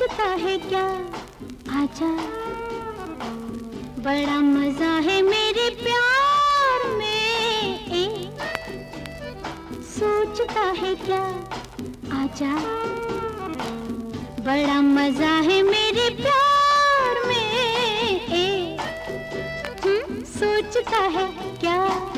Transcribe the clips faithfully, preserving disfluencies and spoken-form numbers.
सोचता है क्या, आजा, बड़ा मजा है मेरे प्यार में। ए, सोचता है क्या, आजा, बड़ा मजा है मेरे प्यार में। ए, हम्म, सोचता है क्या।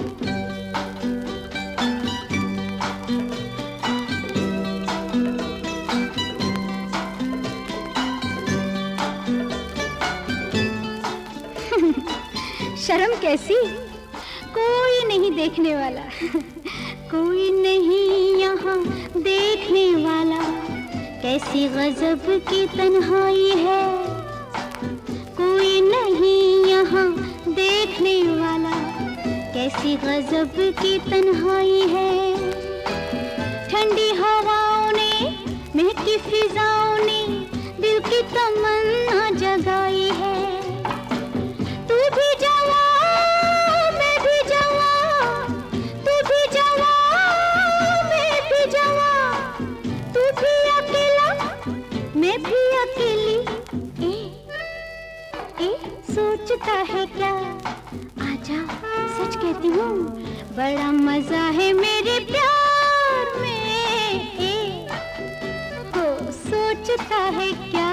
शर्म कैसी, कोई नहीं देखने वाला, कोई नहीं यहाँ देखने वाला। कैसी गजब की तन्हाई है, कोई नहीं यहाँ देखने वाला। कैसी गजब की तन्हाई है। ठंडी हवाओं ने, महकी फिजाओं ने दिल की तमन्ना जगाई है। तू भी जवा, मैं भी जवा, तू भी जवा, मैं भी जवा, तू भी अकेला, मैं भी अकेली। ए, ए, सोचता है क्या, आजा, सच कहती हूँ, बड़ा मजा है मेरे प्यार में। ए, हो सोचता है क्या।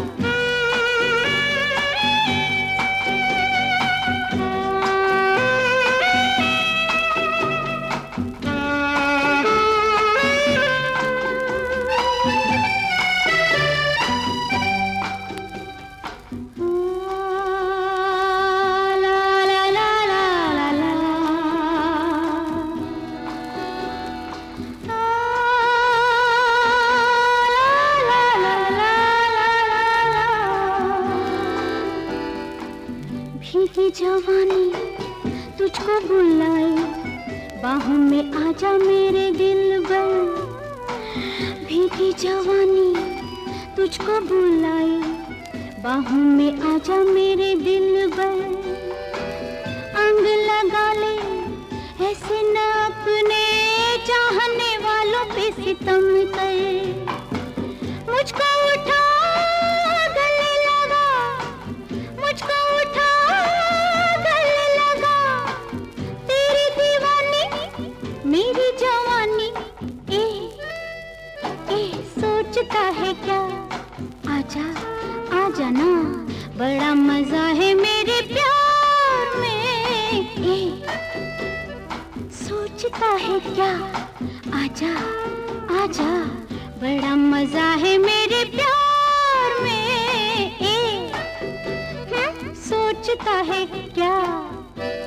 भीगी जवानी तुझको बुलाए, बाहों में आजा मेरे दिलबर। भीगी जवानी तुझको बुलाए, बाहों में आजा मेरे दिलबर। अंग लगा ले ऐसे न अपने चाहने वालों पे सितम कर। मुझको उठा गले लगा, मुझको उठा गले लगा। तेरी दीवानी मेरी जवानी। ए, ए, सोचता है क्या, आजा, आजा ना, बड़ा मजा है मेरे प्यार में। ए, सोचता है क्या, आजा, आजा, बड़ा मजा है मेरे प्यार में। ए, सोचता है क्या।